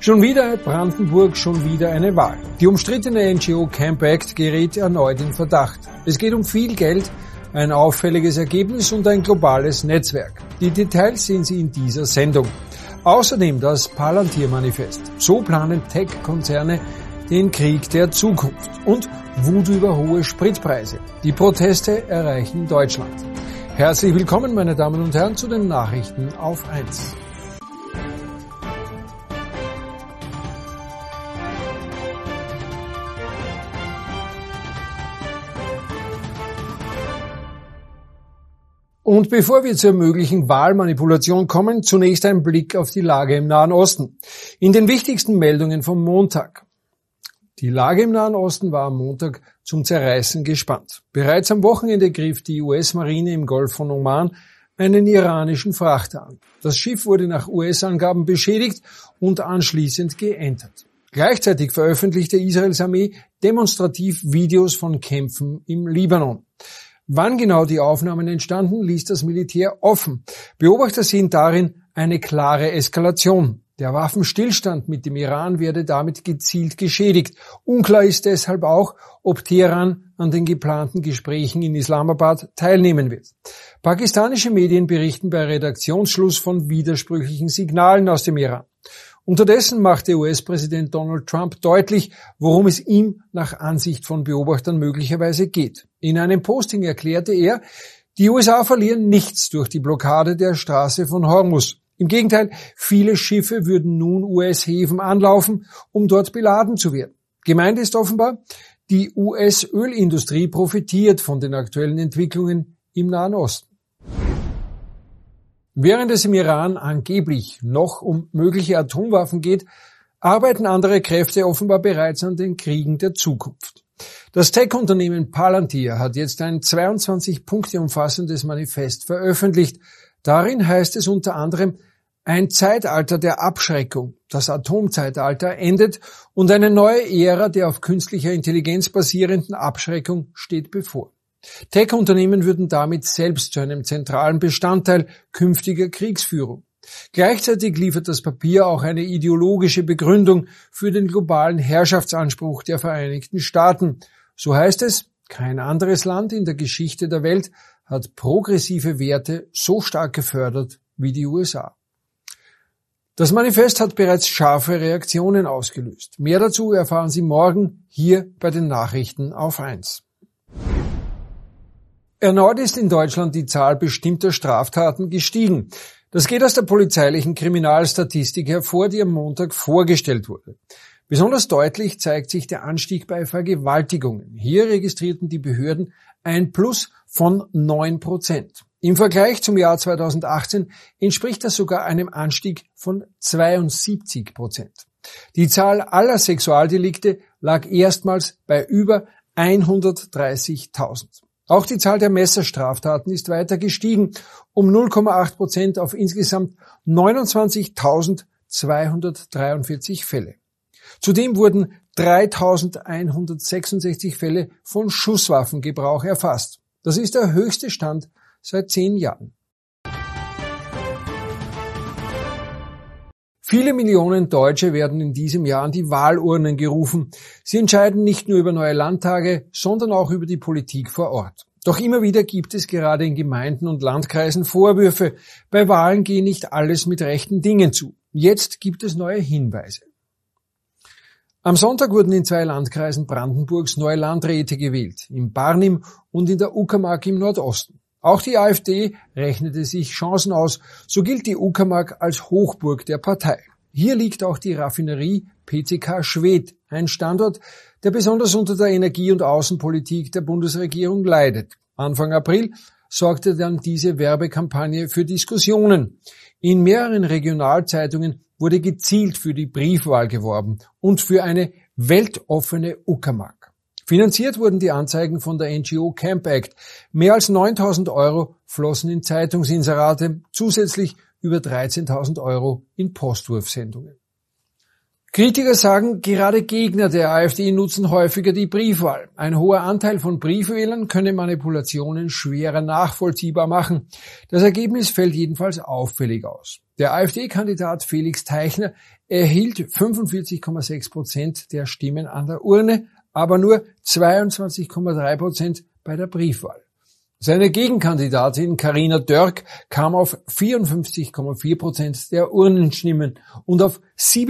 Schon wieder Brandenburg, schon wieder eine Wahl. Die umstrittene NGO Camp Act gerät erneut in Verdacht. Es geht um viel Geld, ein auffälliges Ergebnis und ein globales Netzwerk. Die Details sehen Sie in dieser Sendung. Außerdem das Palantir-Manifest. So planen Tech-Konzerne den Krieg der Zukunft. Und Wut über hohe Spritpreise. Die Proteste erreichen Deutschland. Herzlich willkommen, meine Damen und Herren, zu den Nachrichten auf 1. Und bevor wir zur möglichen Wahlmanipulation kommen, zunächst ein Blick auf die Lage im Nahen Osten. In den wichtigsten Meldungen vom Montag. Die Lage im Nahen Osten war am Montag zum Zerreißen gespannt. Bereits am Wochenende griff die US-Marine im Golf von Oman einen iranischen Frachter an. Das Schiff wurde nach US-Angaben beschädigt und anschließend geentert. Gleichzeitig veröffentlichte Israels Armee demonstrativ Videos von Kämpfen im Libanon. Wann genau die Aufnahmen entstanden, ließ das Militär offen. Beobachter sehen darin eine klare Eskalation. Der Waffenstillstand mit dem Iran werde damit gezielt geschädigt. Unklar ist deshalb auch, ob Teheran an den geplanten Gesprächen in Islamabad teilnehmen wird. Pakistanische Medien berichten bei Redaktionsschluss von widersprüchlichen Signalen aus dem Iran. Unterdessen machte US-Präsident Donald Trump deutlich, worum es ihm nach Ansicht von Beobachtern möglicherweise geht. In einem Posting erklärte er, die USA verlieren nichts durch die Blockade der Straße von Hormuz. Im Gegenteil, viele Schiffe würden nun US-Häfen anlaufen, um dort beladen zu werden. Gemeint ist offenbar, die US-Ölindustrie profitiert von den aktuellen Entwicklungen im Nahen Osten. Während es im Iran angeblich noch um mögliche Atomwaffen geht, arbeiten andere Kräfte offenbar bereits an den Kriegen der Zukunft. Das Tech-Unternehmen Palantir hat jetzt ein 22 Punkte umfassendes Manifest veröffentlicht. Darin heißt es unter anderem, ein Zeitalter der Abschreckung, das Atomzeitalter, endet und eine neue Ära der auf künstlicher Intelligenz basierenden Abschreckung steht bevor. Tech-Unternehmen würden damit selbst zu einem zentralen Bestandteil künftiger Kriegsführung. Gleichzeitig liefert das Papier auch eine ideologische Begründung für den globalen Herrschaftsanspruch der Vereinigten Staaten. So heißt es, kein anderes Land in der Geschichte der Welt hat progressive Werte so stark gefördert wie die USA. Das Manifest hat bereits scharfe Reaktionen ausgelöst. Mehr dazu erfahren Sie morgen hier bei den Nachrichten auf 1. Erneut ist in Deutschland die Zahl bestimmter Straftaten gestiegen. Das geht aus der polizeilichen Kriminalstatistik hervor, die am Montag vorgestellt wurde. Besonders deutlich zeigt sich der Anstieg bei Vergewaltigungen. Hier registrierten die Behörden ein Plus von 9%. Im Vergleich zum Jahr 2018 entspricht das sogar einem Anstieg von 72%. Die Zahl aller Sexualdelikte lag erstmals bei über 130.000. Auch die Zahl der Messerstraftaten ist weiter gestiegen, um 0,8% auf insgesamt 29.243 Fälle. Zudem wurden 3.166 Fälle von Schusswaffengebrauch erfasst. Das ist der höchste Stand seit 10 Jahren. Viele Millionen Deutsche werden in diesem Jahr an die Wahlurnen gerufen. Sie entscheiden nicht nur über neue Landtage, sondern auch über die Politik vor Ort. Doch immer wieder gibt es gerade in Gemeinden und Landkreisen Vorwürfe. Bei Wahlen gehe nicht alles mit rechten Dingen zu. Jetzt gibt es neue Hinweise. Am Sonntag wurden in 2 Landkreisen Brandenburgs neue Landräte gewählt, in Barnim und in der Uckermark im Nordosten. Auch die AfD rechnete sich Chancen aus, so gilt die Uckermark als Hochburg der Partei. Hier liegt auch die Raffinerie PCK Schwedt, ein Standort, der besonders unter der Energie- und Außenpolitik der Bundesregierung leidet. Anfang April sorgte dann diese Werbekampagne für Diskussionen. In mehreren Regionalzeitungen wurde gezielt für die Briefwahl geworben und für eine weltoffene Uckermark. Finanziert wurden die Anzeigen von der NGO Camp Act. Mehr als 9.000 € flossen in Zeitungsinserate, zusätzlich über 13.000 € in Postwurfsendungen. Kritiker sagen, gerade Gegner der AfD nutzen häufiger die Briefwahl. Ein hoher Anteil von Briefwählern könne Manipulationen schwerer nachvollziehbar machen. Das Ergebnis fällt jedenfalls auffällig aus. Der AfD-Kandidat Felix Teichner erhielt 45,6% der Stimmen an der Urne, aber nur 22,3% bei der Briefwahl. Seine Gegenkandidatin Carina Dörk kam auf 54,4% der Urnenstimmen und auf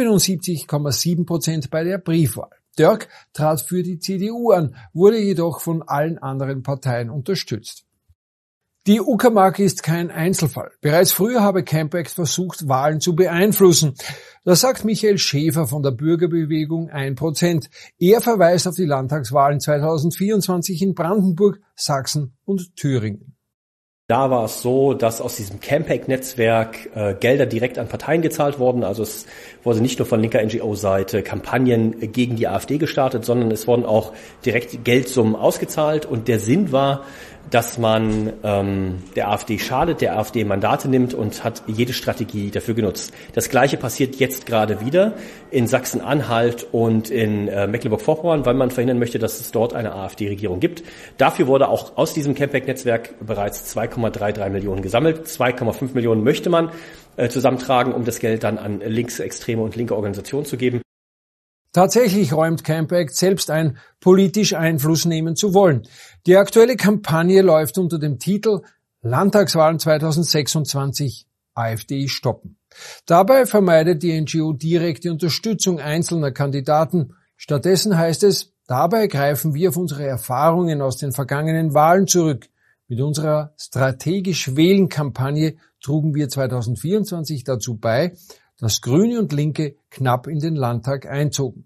77,7% bei der Briefwahl. Dörk trat für die CDU an, wurde jedoch von allen anderen Parteien unterstützt. Die Uckermark ist kein Einzelfall. Bereits früher habe Campact versucht, Wahlen zu beeinflussen. Das sagt Michael Schäfer von der Bürgerbewegung 1%. Er verweist auf die Landtagswahlen 2024 in Brandenburg, Sachsen und Thüringen. Da war es so, dass aus diesem Campact-Netzwerk Gelder direkt an Parteien gezahlt wurden. Also es wurde nicht nur von linker NGO-Seite Kampagnen gegen die AfD gestartet, sondern es wurden auch direkt Geldsummen ausgezahlt. Und der Sinn war, dass man der AfD schadet, der AfD Mandate nimmt und hat jede Strategie dafür genutzt. Das Gleiche passiert jetzt gerade wieder in Sachsen-Anhalt und in Mecklenburg-Vorpommern, weil man verhindern möchte, dass es dort eine AfD-Regierung gibt. Dafür wurde auch aus diesem Campact-Netzwerk bereits 2,33 Millionen gesammelt. 2,5 Millionen möchte man zusammentragen, um das Geld dann an linksextreme und linke Organisationen zu geben. Tatsächlich räumt Campact selbst ein, politisch Einfluss nehmen zu wollen. Die aktuelle Kampagne läuft unter dem Titel Landtagswahlen 2026 AfD stoppen. Dabei vermeidet die NGO direkte Unterstützung einzelner Kandidaten. Stattdessen heißt es, dabei greifen wir auf unsere Erfahrungen aus den vergangenen Wahlen zurück. Mit unserer Strategisch-Wählen-Kampagne trugen wir 2024 dazu bei, dass Grüne und Linke knapp in den Landtag einzogen.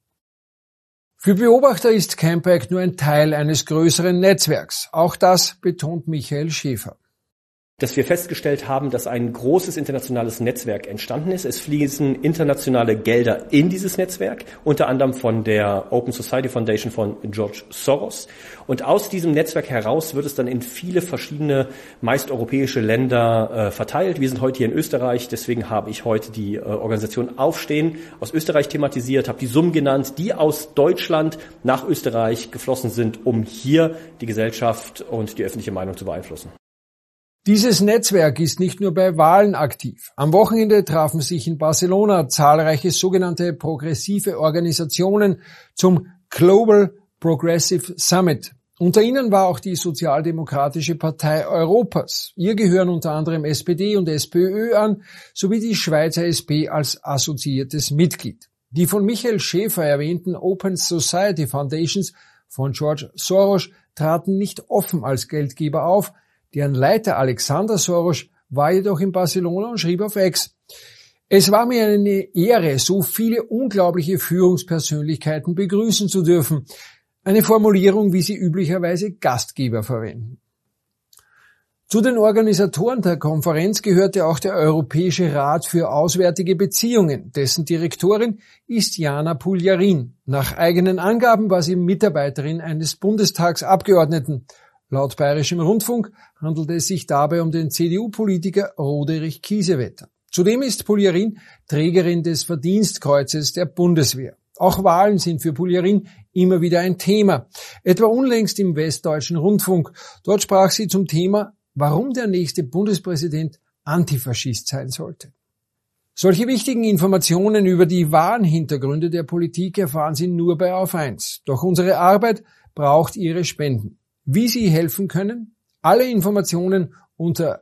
Für Beobachter ist Campact nur ein Teil eines größeren Netzwerks. Auch das betont Michael Schäfer. Dass wir festgestellt haben, dass ein großes internationales Netzwerk entstanden ist. Es fließen internationale Gelder in dieses Netzwerk, unter anderem von der Open Society Foundation von George Soros. Und aus diesem Netzwerk heraus wird es dann in viele verschiedene, meist europäische Länder verteilt. Wir sind heute hier in Österreich, deswegen habe ich heute die Organisation Aufstehen aus Österreich thematisiert, habe die Summen genannt, die aus Deutschland nach Österreich geflossen sind, um hier die Gesellschaft und die öffentliche Meinung zu beeinflussen. Dieses Netzwerk ist nicht nur bei Wahlen aktiv. Am Wochenende trafen sich in Barcelona zahlreiche sogenannte progressive Organisationen zum Global Progressive Summit. Unter ihnen war auch die Sozialdemokratische Partei Europas. Ihr gehören unter anderem SPD und SPÖ an, sowie die Schweizer SP als assoziiertes Mitglied. Die von Michael Schäfer erwähnten Open Society Foundations von George Soros traten nicht offen als Geldgeber auf. Deren Leiter Alexander Soros war jedoch in Barcelona und schrieb auf X: Es war mir eine Ehre, so viele unglaubliche Führungspersönlichkeiten begrüßen zu dürfen. Eine Formulierung, wie sie üblicherweise Gastgeber verwenden. Zu den Organisatoren der Konferenz gehörte auch der Europäische Rat für Auswärtige Beziehungen. Dessen Direktorin ist Jana Puljarin. Nach eigenen Angaben war sie Mitarbeiterin eines Bundestagsabgeordneten. Laut Bayerischem Rundfunk handelte es sich dabei um den CDU-Politiker Roderich Kiesewetter. Zudem ist Puljarin Trägerin des Verdienstkreuzes der Bundeswehr. Auch Wahlen sind für Puljarin immer wieder ein Thema. Etwa unlängst im Westdeutschen Rundfunk. Dort sprach sie zum Thema, warum der nächste Bundespräsident Antifaschist sein sollte. Solche wichtigen Informationen über die wahren Hintergründe der Politik erfahren Sie nur bei Auf 1. Doch unsere Arbeit braucht Ihre Spenden. Wie Sie helfen können? Alle Informationen unter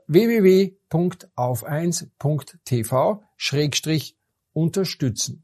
www.auf1.tv/unterstützen.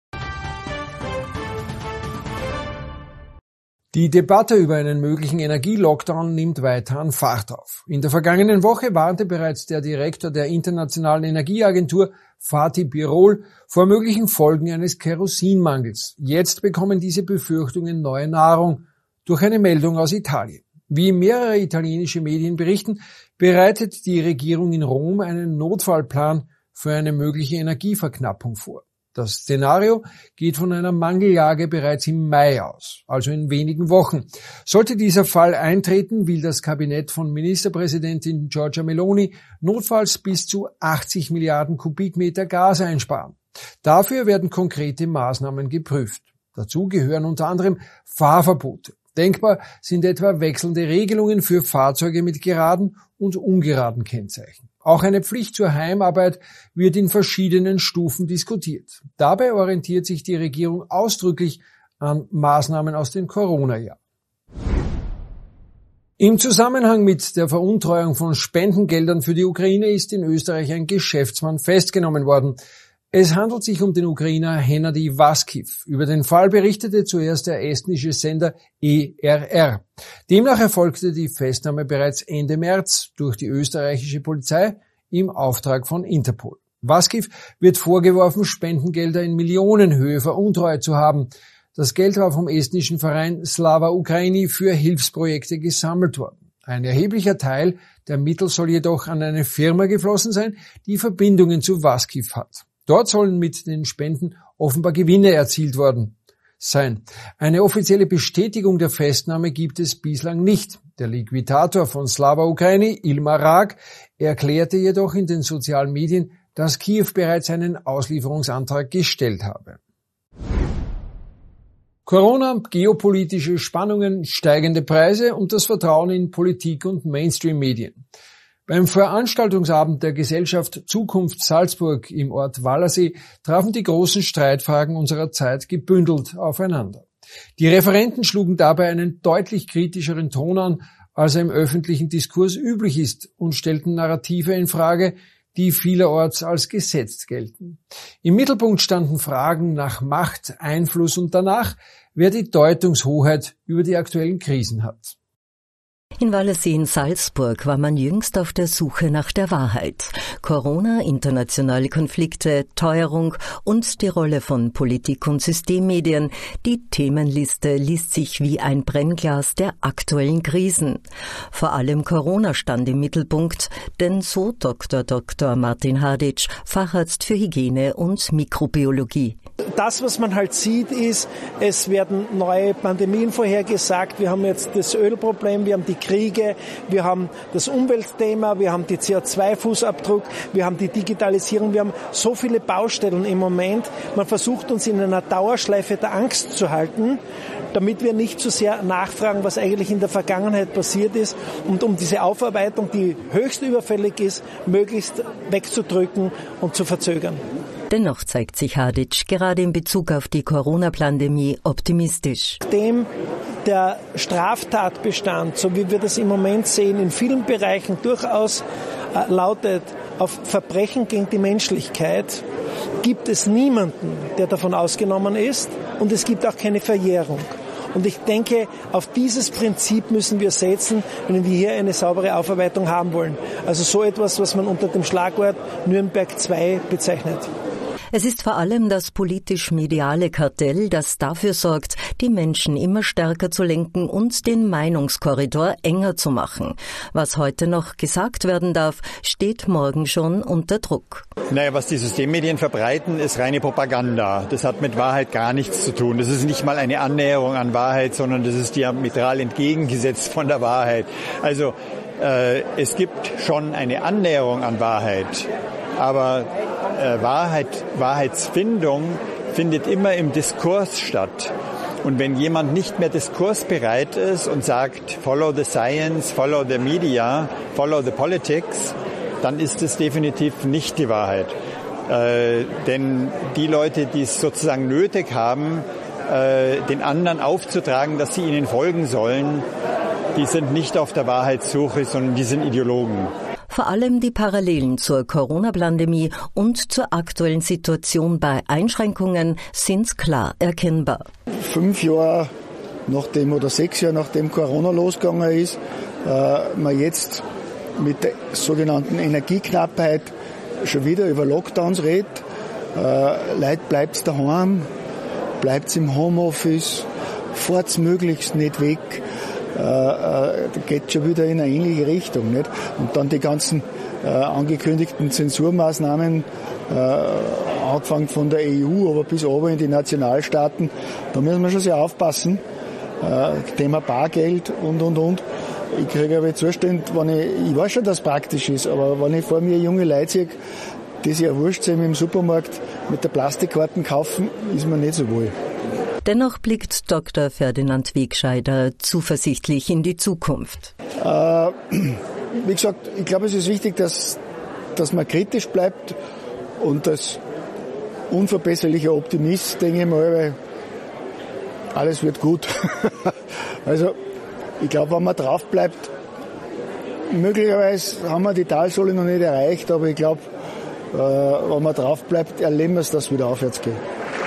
Die Debatte über einen möglichen Energielockdown nimmt weiter an Fahrt auf. In der vergangenen Woche warnte bereits der Direktor der Internationalen Energieagentur, Fatih Birol, vor möglichen Folgen eines Kerosinmangels. Jetzt bekommen diese Befürchtungen neue Nahrung durch eine Meldung aus Italien. Wie mehrere italienische Medien berichten, bereitet die Regierung in Rom einen Notfallplan für eine mögliche Energieverknappung vor. Das Szenario geht von einer Mangellage bereits im Mai aus, also in wenigen Wochen. Sollte dieser Fall eintreten, will das Kabinett von Ministerpräsidentin Giorgia Meloni notfalls bis zu 80 Milliarden Kubikmeter Gas einsparen. Dafür werden konkrete Maßnahmen geprüft. Dazu gehören unter anderem Fahrverbote. Denkbar sind etwa wechselnde Regelungen für Fahrzeuge mit geraden und ungeraden Kennzeichen. Auch eine Pflicht zur Heimarbeit wird in verschiedenen Stufen diskutiert. Dabei orientiert sich die Regierung ausdrücklich an Maßnahmen aus dem Corona-Jahr. Im Zusammenhang mit der Veruntreuung von Spendengeldern für die Ukraine ist in Österreich ein Geschäftsmann festgenommen worden. Es handelt sich um den Ukrainer Hennady Vaskiv. Über den Fall berichtete zuerst der estnische Sender ERR. Demnach erfolgte die Festnahme bereits Ende März durch die österreichische Polizei im Auftrag von Interpol. Vaskiv wird vorgeworfen, Spendengelder in Millionenhöhe veruntreut zu haben. Das Geld war vom estnischen Verein Slava Ukraini für Hilfsprojekte gesammelt worden. Ein erheblicher Teil der Mittel soll jedoch an eine Firma geflossen sein, die Verbindungen zu Vaskiv hat. Dort sollen mit den Spenden offenbar Gewinne erzielt worden sein. Eine offizielle Bestätigung der Festnahme gibt es bislang nicht. Der Liquidator von Slava Ukraini, Ilmar Rag, erklärte jedoch in den sozialen Medien, dass Kiew bereits einen Auslieferungsantrag gestellt habe. Corona, geopolitische Spannungen, steigende Preise und das Vertrauen in Politik und Mainstream-Medien. Beim Veranstaltungsabend der Gesellschaft Zukunft Salzburg im Ort Wallersee trafen die großen Streitfragen unserer Zeit gebündelt aufeinander. Die Referenten schlugen dabei einen deutlich kritischeren Ton an, als er im öffentlichen Diskurs üblich ist, und stellten Narrative in Frage, die vielerorts als gesetzt gelten. Im Mittelpunkt standen Fragen nach Macht, Einfluss und danach, wer die Deutungshoheit über die aktuellen Krisen hat. In Wallersee in Salzburg war man jüngst auf der Suche nach der Wahrheit. Corona, internationale Konflikte, Teuerung und die Rolle von Politik und Systemmedien. Die Themenliste liest sich wie ein Brennglas der aktuellen Krisen. Vor allem Corona stand im Mittelpunkt, denn so Dr. Martin Hadic, Facharzt für Hygiene und Mikrobiologie. Das, was man halt sieht, ist, es werden neue Pandemien vorhergesagt. Wir haben jetzt das Ölproblem, wir haben die Kriege, wir haben das Umweltthema, wir haben die CO2-Fußabdruck, wir haben die Digitalisierung, wir haben so viele Baustellen im Moment. Man versucht uns in einer Dauerschleife der Angst zu halten, damit wir nicht zu sehr nachfragen, was eigentlich in der Vergangenheit passiert ist, und um diese Aufarbeitung, die höchst überfällig ist, möglichst wegzudrücken und zu verzögern. Dennoch zeigt sich Hadic gerade in Bezug auf die Corona-Pandemie optimistisch. Nachdem der Straftatbestand, so wie wir das im Moment sehen, in vielen Bereichen durchaus lautet auf Verbrechen gegen die Menschlichkeit, gibt es niemanden, der davon ausgenommen ist, und es gibt auch keine Verjährung. Und ich denke, auf dieses Prinzip müssen wir setzen, wenn wir hier eine saubere Aufarbeitung haben wollen. Also so etwas, was man unter dem Schlagwort Nürnberg II bezeichnet. Es ist vor allem das politisch-mediale Kartell, das dafür sorgt, die Menschen immer stärker zu lenken und den Meinungskorridor enger zu machen. Was heute noch gesagt werden darf, steht morgen schon unter Druck. Naja, was die Systemmedien verbreiten, ist reine Propaganda. Das hat mit Wahrheit gar nichts zu tun. Das ist nicht mal eine Annäherung an Wahrheit, sondern das ist diametral entgegengesetzt von der Wahrheit. Also es gibt schon eine Annäherung an Wahrheit, aber Wahrheitsfindung findet immer im Diskurs statt. Und wenn jemand nicht mehr diskursbereit ist und sagt, follow the science, follow the media, follow the politics, dann ist es definitiv nicht die Wahrheit. Denn die Leute, die es sozusagen nötig haben, den anderen aufzutragen, dass sie ihnen folgen sollen, die sind nicht auf der Wahrheitssuche, sondern die sind Ideologen. Vor allem die Parallelen zur Corona-Pandemie und zur aktuellen Situation bei Einschränkungen sind klar erkennbar. 5 Jahre nachdem oder 6 Jahre nachdem Corona losgegangen ist, man jetzt mit der sogenannten Energieknappheit schon wieder über Lockdowns redet. Leute, bleibt's daheim, bleibt's im Homeoffice, fahrt's möglichst nicht weg. Geht schon wieder in eine ähnliche Richtung, nicht? Und dann die ganzen angekündigten Zensurmaßnahmen, angefangen von der EU, aber bis oben in die Nationalstaaten, da müssen wir schon sehr aufpassen. Thema Bargeld und. Ich kriege aber Zustände, ich weiß schon, dass es praktisch ist, aber wenn ich vor mir junge Leute sehe, die sich ja wurscht sind im Supermarkt mit der Plastikkarten kaufen, ist mir nicht so wohl. Dennoch blickt Dr. Ferdinand Wegscheider zuversichtlich in die Zukunft. Wie gesagt, ich glaube, es ist wichtig, dass dass man kritisch bleibt und als unverbesserlicher Optimist denke ich mal, weil alles wird gut. Also ich glaube, wenn man drauf bleibt, möglicherweise haben wir die Talsohle noch nicht erreicht, aber ich glaube, wenn man drauf bleibt, erleben wir es, dass es wieder aufwärts geht.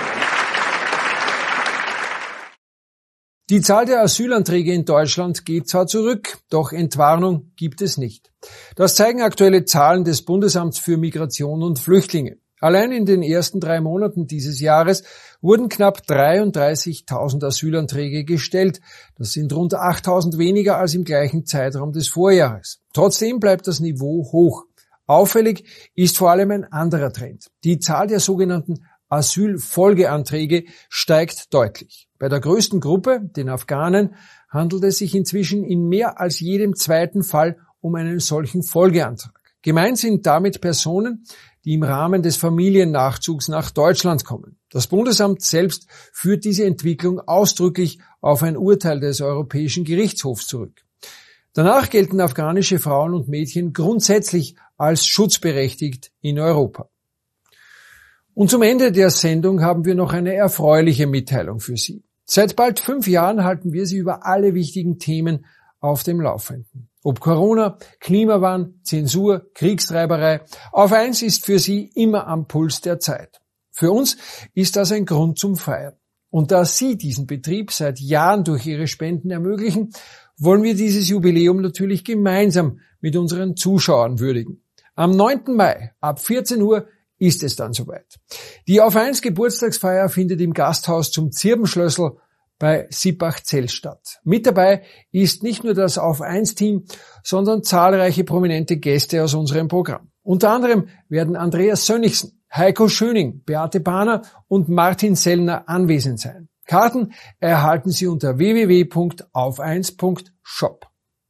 Die Zahl der Asylanträge in Deutschland geht zwar zurück, doch Entwarnung gibt es nicht. Das zeigen aktuelle Zahlen des Bundesamts für Migration und Flüchtlinge. Allein in den ersten 3 Monaten dieses Jahres wurden knapp 33.000 Asylanträge gestellt. Das sind rund 8.000 weniger als im gleichen Zeitraum des Vorjahres. Trotzdem bleibt das Niveau hoch. Auffällig ist vor allem ein anderer Trend. Die Zahl der sogenannten Asylfolgeanträge steigt deutlich. Bei der größten Gruppe, den Afghanen, handelt es sich inzwischen in mehr als jedem zweiten Fall um einen solchen Folgeantrag. Gemeint sind damit Personen, die im Rahmen des Familiennachzugs nach Deutschland kommen. Das Bundesamt selbst führt diese Entwicklung ausdrücklich auf ein Urteil des Europäischen Gerichtshofs zurück. Danach gelten afghanische Frauen und Mädchen grundsätzlich als schutzberechtigt in Europa. Und zum Ende der Sendung haben wir noch eine erfreuliche Mitteilung für Sie. Seit bald 5 Jahren halten wir Sie über alle wichtigen Themen auf dem Laufenden. Ob Corona, Klimawandel, Zensur, Kriegstreiberei, Auf 1 ist für Sie immer am Puls der Zeit. Für uns ist das ein Grund zum Feiern. Und da Sie diesen Betrieb seit Jahren durch Ihre Spenden ermöglichen, wollen wir dieses Jubiläum natürlich gemeinsam mit unseren Zuschauern würdigen. Am 9. Mai ab 14 Uhr ist es dann soweit. Die Auf 1 Geburtstagsfeier findet im Gasthaus zum Zirbenschlössl bei Sippach-Zell statt. Mit dabei ist nicht nur das Auf 1 Team, sondern zahlreiche prominente Gäste aus unserem Programm. Unter anderem werden Andreas Sönnigsen, Heiko Schöning, Beate Bahner und Martin Sellner anwesend sein. Karten erhalten Sie unter www.auf1.shop.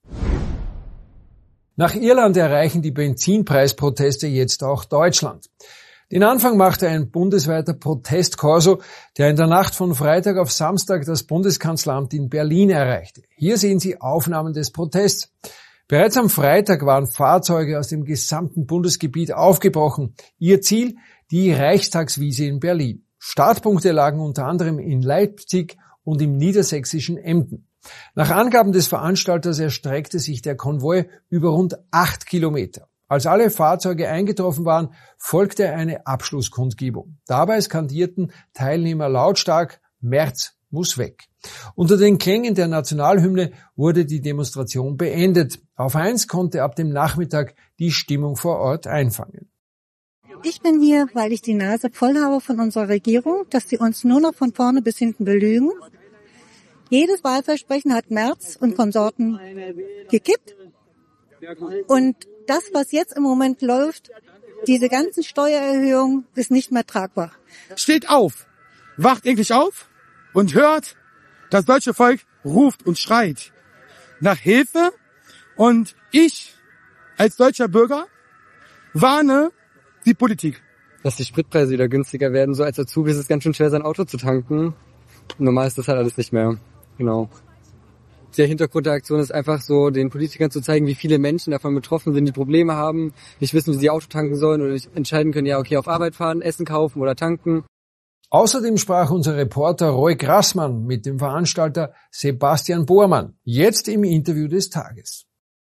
Nach Irland erreichen die Benzinpreisproteste jetzt auch Deutschland. Den Anfang machte ein bundesweiter Protestkorso, der in der Nacht von Freitag auf Samstag das Bundeskanzleramt in Berlin erreichte. Hier sehen Sie Aufnahmen des Protests. Bereits am Freitag waren Fahrzeuge aus dem gesamten Bundesgebiet aufgebrochen. Ihr Ziel, die Reichstagswiese in Berlin. Startpunkte lagen unter anderem in Leipzig und im niedersächsischen Emden. Nach Angaben des Veranstalters erstreckte sich der Konvoi über rund 8 Kilometer. Als alle Fahrzeuge eingetroffen waren, folgte eine Abschlusskundgebung. Dabei skandierten Teilnehmer lautstark: Merz muss weg. Unter den Klängen der Nationalhymne wurde die Demonstration beendet. Auf 1 konnte ab dem Nachmittag die Stimmung vor Ort einfangen. Ich bin hier, weil ich die Nase voll habe von unserer Regierung, dass sie uns nur noch von vorne bis hinten belügen. Jedes Wahlversprechen hat Merz und Konsorten gekippt. Und das, was jetzt im Moment läuft, diese ganzen Steuererhöhungen, ist nicht mehr tragbar. Steht auf, wacht endlich auf und hört, das deutsche Volk ruft und schreit nach Hilfe. Und ich als deutscher Bürger warne die Politik. Dass die Spritpreise wieder günstiger werden. So als Azubi ist es ganz schön schwer, sein Auto zu tanken. Normal ist das halt alles nicht mehr. Genau. Der Hintergrund der Aktion ist einfach so, den Politikern zu zeigen, wie viele Menschen davon betroffen sind, die Probleme haben, nicht wissen, wie sie Auto tanken sollen oder nicht entscheiden können, ja, okay, auf Arbeit fahren, Essen kaufen oder tanken. Außerdem sprach unser Reporter Roy Grassmann mit dem Veranstalter Sebastian Bormann, jetzt im Interview des Tages.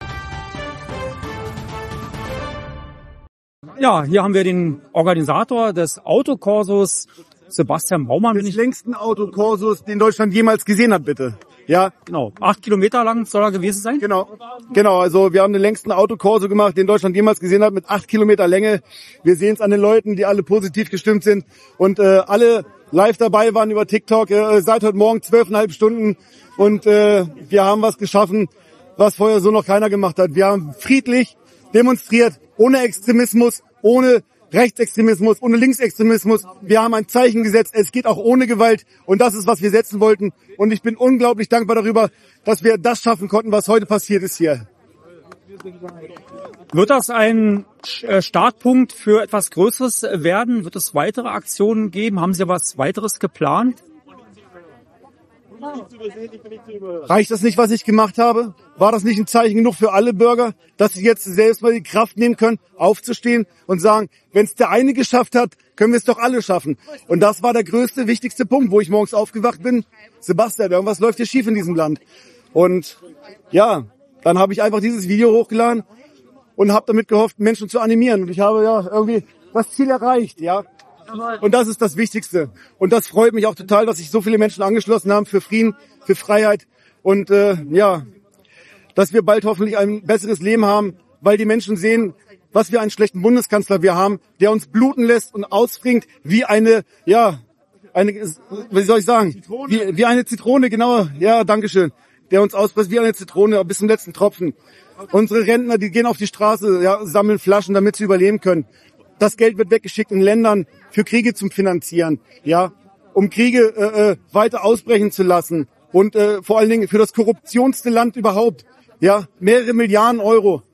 Ja, hier haben wir den Organisator des Autokorsos, Sebastian Baumann. Des längsten Autokorsos, den Deutschland jemals gesehen hat, bitte. Ja. Genau, 8 Kilometer lang soll er gewesen sein? Genau, also wir haben den längsten Autokorso gemacht, den Deutschland jemals gesehen hat, mit 8 Kilometer Länge. Wir sehen es an den Leuten, die alle positiv gestimmt sind und alle live dabei waren über TikTok, seit heute Morgen 12,5 Stunden und wir haben was geschaffen, was vorher so noch keiner gemacht hat. Wir haben friedlich demonstriert, ohne Extremismus, ohne Rechtsextremismus, ohne Linksextremismus. Wir haben ein Zeichen gesetzt. Es geht auch ohne Gewalt. Und das ist, was wir setzen wollten. Und ich bin unglaublich dankbar darüber, dass wir das schaffen konnten, was heute passiert ist hier. Wird das ein Startpunkt für etwas Größeres werden? Wird es weitere Aktionen geben? Haben Sie was weiteres geplant? Reicht das nicht, was ich gemacht habe? War das nicht ein Zeichen genug für alle Bürger, dass sie jetzt selbst mal die Kraft nehmen können, aufzustehen und sagen, wenn es der eine geschafft hat, können wir es doch alle schaffen. Und das war der größte, wichtigste Punkt, wo ich morgens aufgewacht bin. Sebastian, irgendwas läuft hier schief in diesem Land. Und ja, dann habe ich einfach dieses Video hochgeladen und habe damit gehofft, Menschen zu animieren. Und ich habe ja irgendwie das Ziel erreicht, ja. Und das ist das Wichtigste. Und das freut mich auch total, dass sich so viele Menschen angeschlossen haben für Frieden, für Freiheit und ja, dass wir bald hoffentlich ein besseres Leben haben, weil die Menschen sehen, was für einen schlechten Bundeskanzler wir haben, der uns bluten lässt und ausfringt wie eine, ja, wie soll ich sagen, wie eine Zitrone, genau, ja, dankeschön, der uns auspresst wie eine Zitrone bis zum letzten Tropfen. Unsere Rentner, die gehen auf die Straße, ja, sammeln Flaschen, damit sie überleben können. Das Geld wird weggeschickt in Ländern für Kriege zum Finanzieren, ja, um Kriege weiter ausbrechen zu lassen und vor allen Dingen für das korruptionste Land überhaupt, ja, mehrere Milliarden Euro.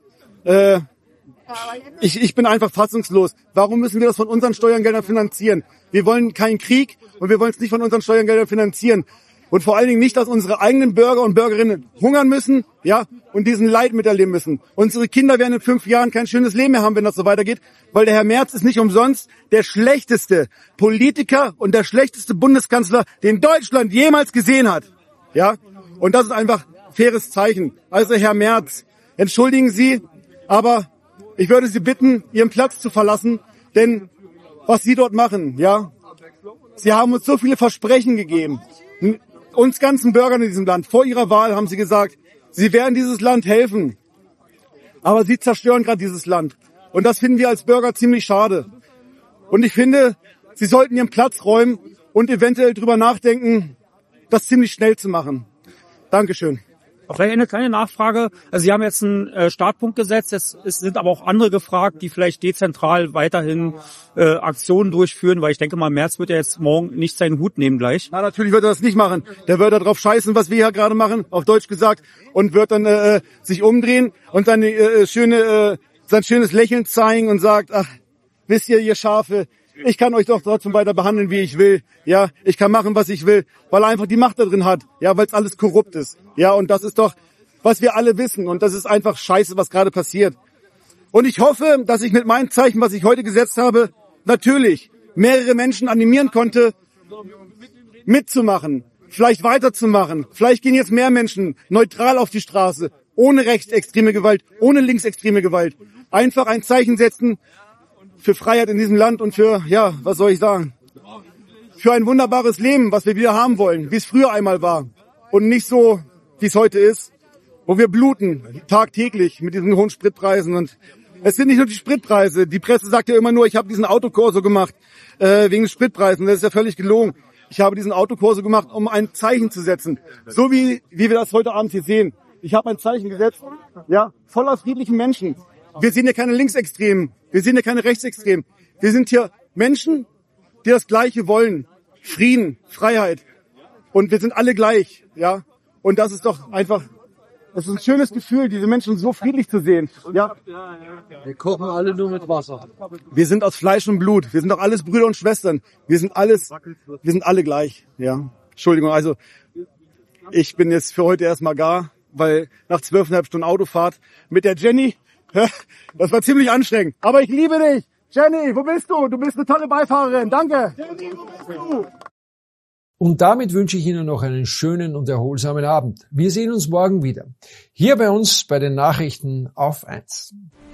Ich bin einfach fassungslos. Warum müssen wir das von unseren Steuergeldern finanzieren? Wir wollen keinen Krieg und wir wollen es nicht von unseren Steuergeldern finanzieren. Und vor allen Dingen nicht, dass unsere eigenen Bürger und Bürgerinnen hungern müssen, ja, und diesen Leid miterleben müssen. Unsere Kinder werden in 5 Jahren kein schönes Leben mehr haben, wenn das so weitergeht, weil der Herr Merz ist nicht umsonst der schlechteste Politiker und der schlechteste Bundeskanzler, den Deutschland jemals gesehen hat, ja. Und das ist einfach faires Zeichen. Also Herr Merz, entschuldigen Sie, aber ich würde Sie bitten, Ihren Platz zu verlassen, denn was Sie dort machen, ja, Sie haben uns so viele Versprechen gegeben. Uns ganzen Bürgern in diesem Land. Vor ihrer Wahl haben sie gesagt, sie werden dieses Land helfen. Aber sie zerstören gerade dieses Land. Und das finden wir als Bürger ziemlich schade. Und ich finde, sie sollten ihren Platz räumen und eventuell drüber nachdenken, das ziemlich schnell zu machen. Dankeschön. Vielleicht eine kleine Nachfrage. Also Sie haben jetzt einen Startpunkt gesetzt. Es sind aber auch andere gefragt, die vielleicht dezentral weiterhin Aktionen durchführen, weil ich denke mal, Merz wird ja jetzt morgen nicht seinen Hut nehmen gleich. Na, natürlich wird er das nicht machen. Der wird da drauf scheißen, was wir hier gerade machen, auf Deutsch gesagt, und wird dann sich umdrehen und sein schönes Lächeln zeigen und sagt, ach, wisst ihr Schafe, ich kann euch doch trotzdem weiter behandeln, wie ich will. Ja, ich kann machen, was ich will, weil er einfach die Macht da drin hat. Ja, weil es alles korrupt ist. Ja, und das ist doch, was wir alle wissen. Und das ist einfach scheiße, was gerade passiert. Und ich hoffe, dass ich mit meinem Zeichen, was ich heute gesetzt habe, natürlich mehrere Menschen animieren konnte, mitzumachen, vielleicht weiterzumachen. Vielleicht gehen jetzt mehr Menschen neutral auf die Straße, ohne rechtsextreme Gewalt, ohne linksextreme Gewalt. Einfach ein Zeichen setzen für Freiheit in diesem Land und für, ja, was soll ich sagen, für ein wunderbares Leben, was wir wieder haben wollen, wie es früher einmal war und nicht so, wie es heute ist, wo wir bluten tagtäglich mit diesen hohen Spritpreisen. Und es sind nicht nur die Spritpreise. Die Presse sagt ja immer nur, ich habe diesen Autokorso gemacht wegen des Spritpreisen. Das ist ja völlig gelogen. Ich habe diesen Autokorso gemacht, um ein Zeichen zu setzen, so wie wir das heute Abend hier sehen. Ich habe ein Zeichen gesetzt, ja, voller friedlichen Menschen. Wir sind hier keine Linksextremen, wir sind hier keine Rechtsextremen. Wir sind hier Menschen, die das Gleiche wollen. Frieden, Freiheit. Und wir sind alle gleich, ja. Und das ist doch einfach, das ist ein schönes Gefühl, diese Menschen so friedlich zu sehen, ja. Wir kochen alle nur mit Wasser. Wir sind aus Fleisch und Blut. Wir sind doch alles Brüder und Schwestern. Wir sind alle gleich, ja. Entschuldigung, also, ich bin jetzt für heute erstmal gar, weil nach 12,5 Stunden Autofahrt mit der Jenny, das war ziemlich anstrengend. Aber ich liebe dich. Jenny, wo bist du? Du bist eine tolle Beifahrerin. Danke. Jenny, wo bist du? Und damit wünsche ich Ihnen noch einen schönen und erholsamen Abend. Wir sehen uns morgen wieder. Hier bei uns bei den Nachrichten auf 1.